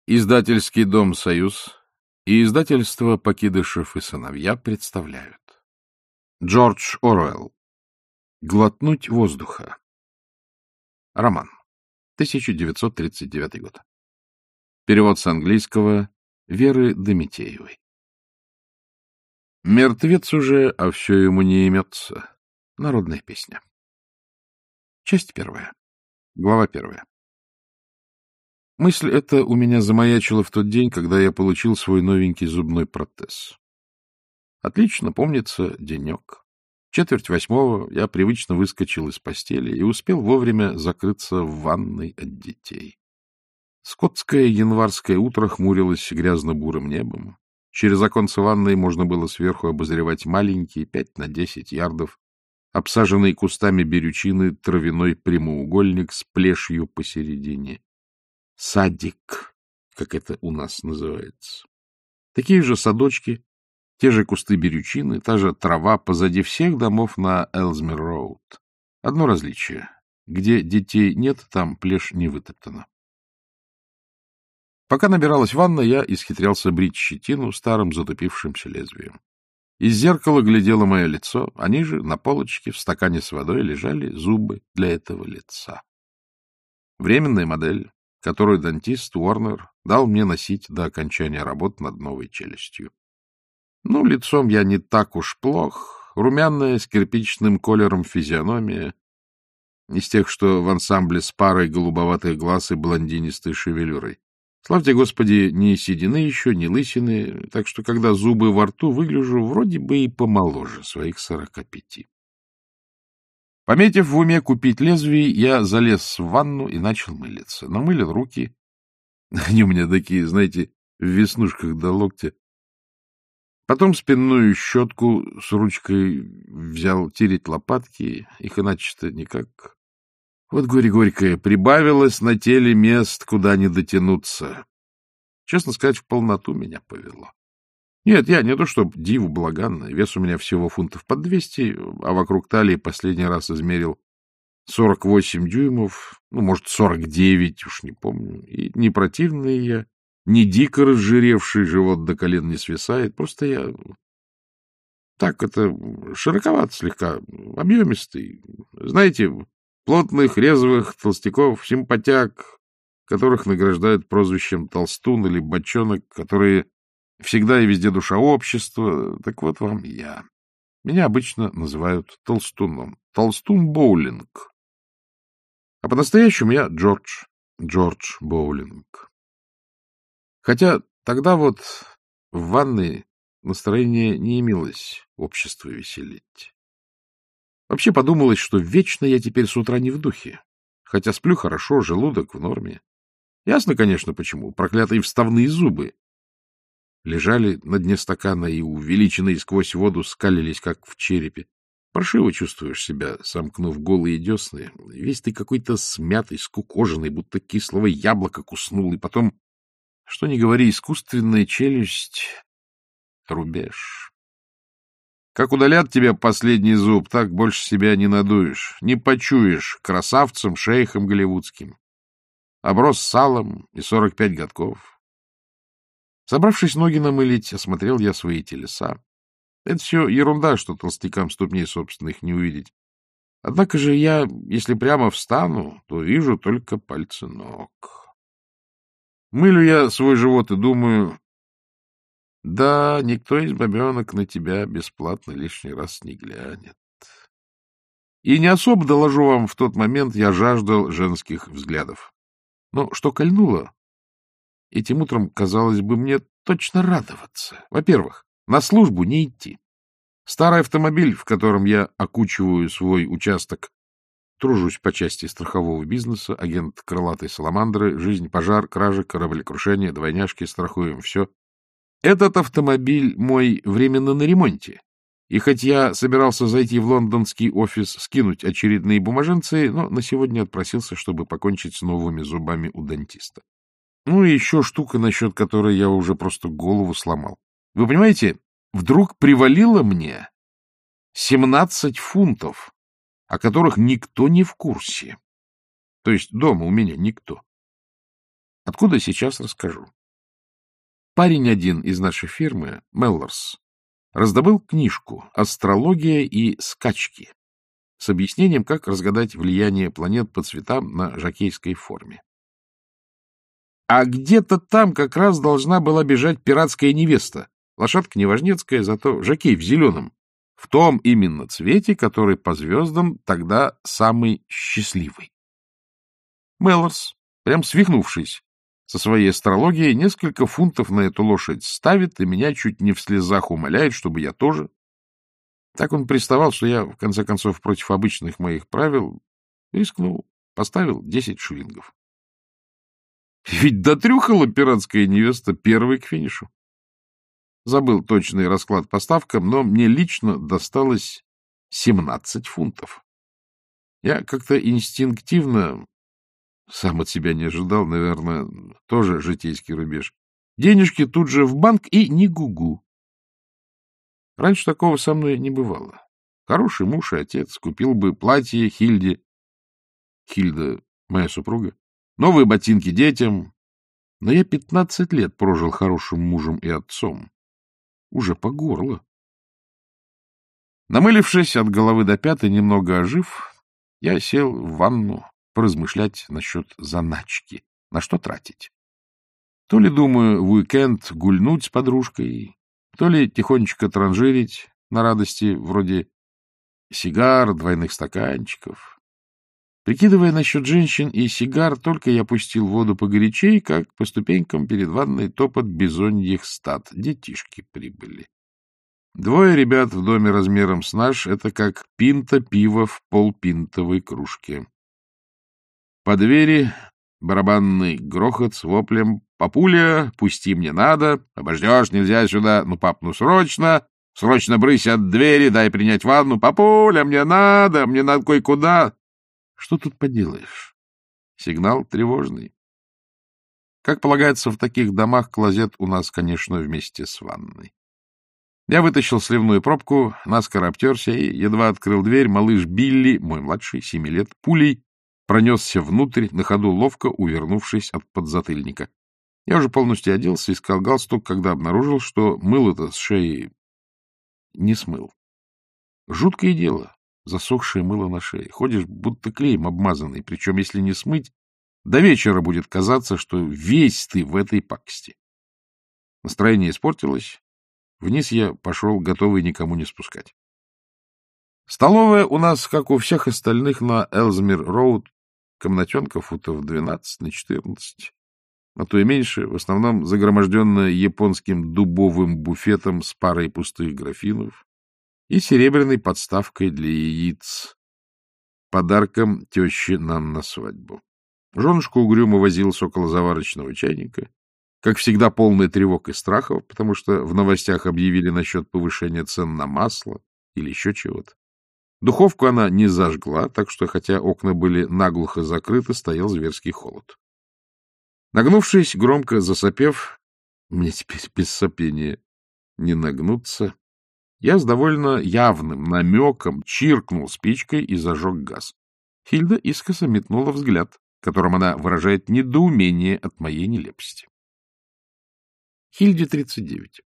Издательский дом «Союз» и издательство «Покидышев и сыновья» представляют. Джордж Оруэлл. «Глотнуть воздуха». Роман. 1939 год. Перевод с английского Веры Домитеевой. Мертвец уже, а все ему не имется. Народная песня. Часть первая. Глава первая. Мысль эта у меня замаячила в тот день, когда я получил свой новенький зубной протез. Отлично помнится денек. 7:45 я привычно выскочил из постели и успел вовремя закрыться в ванной от детей. Скотское январское утро хмурилось грязно-бурым небом. Через оконце ванной можно было сверху обозревать маленький 5 на 10 ярдов, обсаженный кустами берючины травяной прямоугольник с плешью посередине. Садик, как это у нас называется. Такие же садочки, те же кусты берючины, та же трава позади всех домов на Элзмир-роуд. Одно различие. Где детей нет, там плешь не вытоптана. Пока набиралась ванна, я исхитрялся брить щетину старым затупившимся лезвием. Из зеркала глядело мое лицо, а ниже, на полочке, в стакане с водой, лежали зубы для этого лица. Временная модель, которую дантист Уорнер дал мне носить до окончания работ над новой челюстью. Ну, лицом я не так уж плох, румяная, с кирпичным колером физиономия, из тех, что в ансамбле с парой голубоватых глаз и блондинистой шевелюрой. Славьте Господи, ни седины еще, ни лысины, так что, когда зубы во рту, выгляжу вроде бы и помоложе своих 45. Пометив в уме купить лезвие, я залез в ванну и начал мылиться. Намылил руки. Они у меня такие, знаете, в веснушках до локтя. Потом спинную щетку с ручкой взял тереть лопатки. Их иначе-то никак. Вот горе горькое, прибавилось на теле мест, куда не дотянуться. Честно сказать, в полноту меня повело. Нет, я не то чтоб диву благанная, вес у меня всего фунтов под 200, а вокруг талии последний раз измерил 48 дюймов, ну, может, 49, уж не помню. И не противный я, не дико разжиревший, живот до колен не свисает, просто я так это широковат слегка, объемистый. Знаете, плотных, резвых толстяков, симпатяк, которых награждают прозвищем толстун или бочонок, которые всегда и везде душа общества. Так вот вам я. Меня обычно называют толстуном. Толстун Боулинг. А по-настоящему я Джордж Боулинг. Хотя тогда вот в ванной настроение не имелось общество веселить. Вообще подумалось, что вечно я теперь с утра не в духе. Хотя сплю хорошо, желудок в норме. Ясно, конечно, почему. Проклятые вставные зубы лежали на дне стакана и, увеличенные сквозь воду, скалились, как в черепе. Паршиво чувствуешь себя, сомкнув голые десны. Весь ты какой-то смятый, скукоженный, будто кислого яблока куснул. И потом, что ни говори, искусственная челюсть — рубеж. Как удалят тебя последний зуб, так больше себя не надуешь, не почуешь красавцем, шейхом голливудским. Оброс салом и 45 годков. Собравшись ноги намылить, осмотрел я свои телеса. Это все ерунда, что толстякам ступней собственных не увидеть. Однако же я, если прямо встану, то вижу только пальцы ног. Мылю я свой живот и думаю, да, никто из бабенок на тебя бесплатно лишний раз не глянет. И не особо, доложу вам, в тот момент я жаждал женских взглядов. Но что кольнуло? Этим утром, казалось бы, мне точно радоваться. Во-первых, на службу не идти. Старый автомобиль, в котором я окучиваю свой участок, тружусь по части страхового бизнеса, агент крылатой саламандры, жизнь, пожар, кражи, кораблекрушение, двойняшки, страхуем все. Этот автомобиль мой временно на ремонте. И хоть я собирался зайти в лондонский офис, скинуть очередные бумаженцы, но на сегодня отпросился, чтобы покончить с новыми зубами у дантиста. Ну и еще штука, насчет которой я уже просто голову сломал. Вы понимаете, вдруг привалило мне 17 фунтов, о которых никто не в курсе. То есть дома у меня никто. Откуда сейчас расскажу. Парень один из нашей фирмы, Меллорс, раздобыл книжку «Астрология и скачки» с объяснением, как разгадать влияние планет по цветам на жокейской форме. А где-то там как раз должна была бежать пиратская невеста. Лошадка неважнецкая, зато жокей в зеленом. В том именно цвете, который по звездам тогда самый счастливый. Меллорс, прям свихнувшись со своей астрологией, несколько фунтов на эту лошадь ставит и меня чуть не в слезах умоляет, чтобы я тоже. Так он приставал, что я, в конце концов, против обычных моих правил рискнул, поставил 10 шиллингов. Ведь дотрюхала пиратская невеста первой к финишу. Забыл точный расклад по ставкам, но мне лично досталось 17 фунтов. Я как-то инстинктивно, сам от себя не ожидал, наверное, тоже житейский рубеж. Денежки тут же в банк и не гугу. Раньше такого со мной не бывало. Хороший муж и отец купил бы платье Хильде. Хильда — моя супруга. Новые ботинки детям. Но я 15 лет прожил хорошим мужем и отцом. Уже по горло. Намылившись от головы до пят и немного ожив, я сел в ванну поразмышлять насчет заначки. На что тратить? То ли, думаю, в уикенд гульнуть с подружкой, то ли тихонечко транжирить на радости вроде сигар, двойных стаканчиков. Прикидывая насчет женщин и сигар, только я пустил воду погорячей, как по ступенькам перед ванной топот бизоньих стад. Детишки прибыли. 2 ребят в доме размером с наш — это как пинта пива в полпинтовой кружке. По двери барабанный грохот с воплем: «Папуля, пусти, мне надо! Обождешь, нельзя сюда! Ну, пап, ну срочно! Срочно брысь от двери, дай принять ванну! Папуля, мне надо кое-куда!» Что тут поделаешь? Сигнал тревожный. Как полагается, в таких домах клозет у нас, конечно, вместе с ванной. Я вытащил сливную пробку, наскоро обтерся и едва открыл дверь. Малыш Билли, мой младший, 7 лет, пулей пронесся внутрь, на ходу ловко увернувшись от подзатыльника. Я уже полностью оделся, искал галстук, когда обнаружил, что мыло-то с шеи не смыл. Жуткое дело. Засохшее мыло на шее. Ходишь, будто клеем обмазанный, причем, если не смыть, до вечера будет казаться, что весь ты в этой пакости. Настроение испортилось. Вниз я пошел, готовый никому не спускать. Столовая у нас, как у всех остальных, на Элзмир-роуд, комнатенка футов 12 на 14, а то и меньше, в основном загроможденная японским дубовым буфетом с парой пустых графинов и серебряной подставкой для яиц, подарком тещи нам на свадьбу. Женушка угрюмо возилась около заварочного чайника, как всегда полная тревог и страхов, потому что в новостях объявили насчет повышения цен на масло или еще чего-то. Духовку она не зажгла, так что, хотя окна были наглухо закрыты, стоял зверский холод. Нагнувшись, громко засопев, мне теперь без сопения не нагнуться, я с довольно явным намеком чиркнул спичкой и зажег газ. Хильда искоса метнула взгляд, которым она выражает недоумение от моей нелепости. Хильде 39.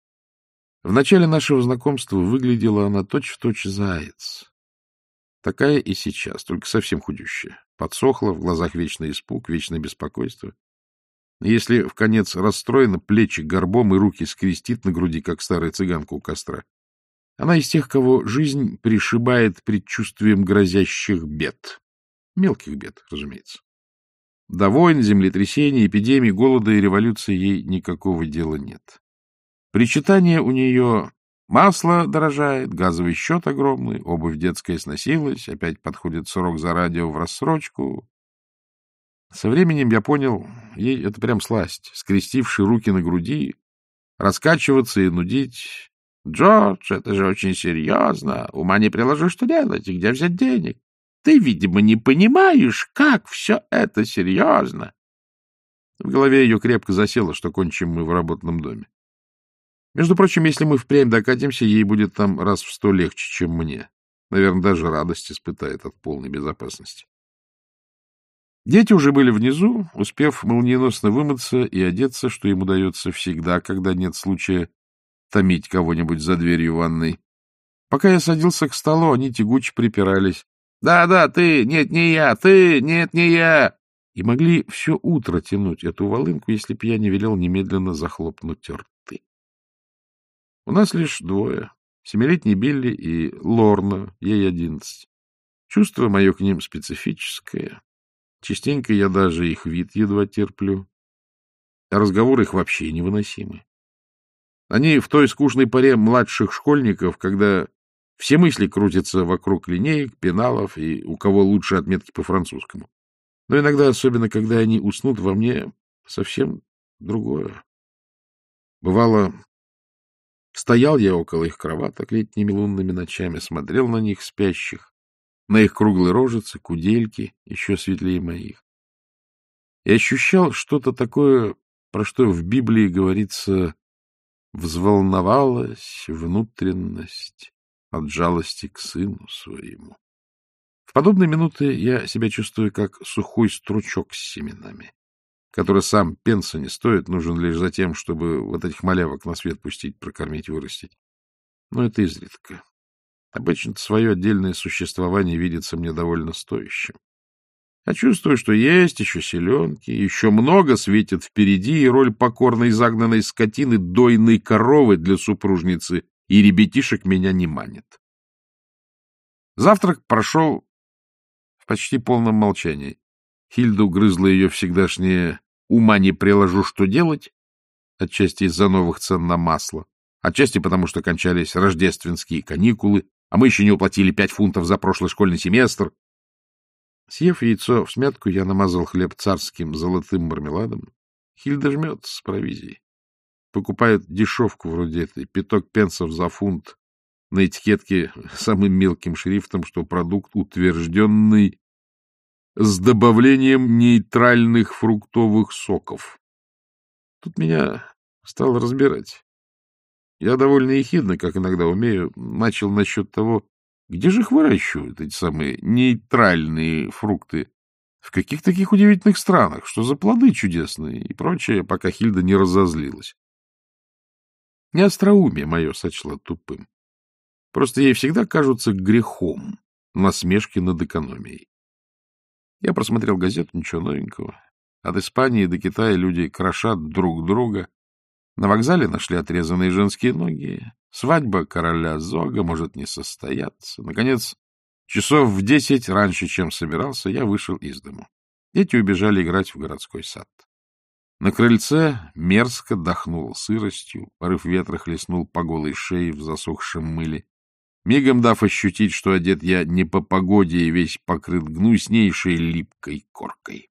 В начале нашего знакомства выглядела она точь-в-точь заяц. Такая и сейчас, только совсем худющая. Подсохла, в глазах вечный испуг, вечное беспокойство. Если вконец расстроена, плечи горбом и руки скрестит на груди, как старая цыганка у костра. Она из тех, кого жизнь пришибает предчувствием грозящих бед. Мелких бед, разумеется. До войн, землетрясений, эпидемий, голода и революции ей никакого дела нет. Причитание у нее: масло дорожает, газовый счет огромный, обувь детская сносилась, опять подходит срок за радио в рассрочку. Со временем я понял, ей это прям сласть, скрестивши руки на груди, раскачиваться и нудить: «Джордж, это же очень серьезно, ума не приложу, что делать, и где взять денег? Ты, видимо, не понимаешь, как все это серьезно». В голове ее крепко засело, что кончим мы в работном доме. Между прочим, если мы впрямь докатимся, ей будет там раз в 100 легче, чем мне. Наверное, даже радость испытает от полной безопасности. Дети уже были внизу, успев молниеносно вымыться и одеться, что им удается всегда, когда нет случая томить кого-нибудь за дверью ванной. Пока я садился к столу, они тягуче припирались. «Да, ты! Нет, не я! Ты! Нет, не я!» И могли все утро тянуть эту волынку, если б я не велел немедленно захлопнуть рты. У нас лишь двое. 7-летний Билли и Лорна, ей 11. Чувство мое к ним специфическое. Частенько я даже их вид едва терплю. А разговоры их вообще невыносимы. Они в той скучной поре младших школьников, когда все мысли крутятся вокруг линеек, пеналов и у кого лучше отметки по французскому. Но иногда, особенно когда они уснут, во мне совсем другое. Бывало, стоял я около их кроваток летними лунными ночами, смотрел на них спящих, на их круглые рожицы, кудельки, еще светлее моих. И ощущал что-то такое, про что в Библии говорится: «Взволновалась внутренность от жалости к сыну своему». В подобные минуты я себя чувствую как сухой стручок с семенами, который сам пенса не стоит, нужен лишь за тем, чтобы вот этих малявок на свет пустить, прокормить, вырастить. Но это изредка. Обычно свое отдельное существование видится мне довольно стоящим. Я чувствую, что есть еще селенки, еще много светит впереди, и роль покорной загнанной скотины, дойной коровы для супружницы и ребятишек меня не манит. Завтрак прошел в почти полном молчании. Хильда угрызла ее всегдашнее «ума не приложу, что делать», отчасти из-за новых цен на масло, отчасти потому, что кончались рождественские каникулы, а мы еще не уплатили 5 фунтов за прошлый школьный семестр. Съев яйцо всмятку, я намазал хлеб царским золотым мармеладом. Хильда жмется с провизией. Покупает дешевку вроде этой, 5 пенсов за фунт, на этикетке самым мелким шрифтом, что продукт утвержденный с добавлением нейтральных фруктовых соков. Тут меня стало разбирать. Я довольно ехидно, как иногда умею, начал насчет того, где же их выращивают, эти самые нейтральные фрукты, в каких таких удивительных странах, что за плоды чудесные и прочее, пока Хильда не разозлилась. Не остроумие мое сочла тупым. Просто ей всегда кажутся грехом насмешки над экономией. Я просмотрел газету, ничего новенького. От Испании до Китая люди крошат друг друга. На вокзале нашли отрезанные женские ноги. Свадьба короля Зога может не состояться. Наконец, часов в 10 раньше, чем собирался, я вышел из дому. Дети убежали играть в городской сад. На крыльце мерзко дохнуло сыростью, порыв ветра хлестнул по голой шее в засохшем мыле, мигом дав ощутить, что одет я не по погоде и весь покрыт гнуснейшей липкой коркой.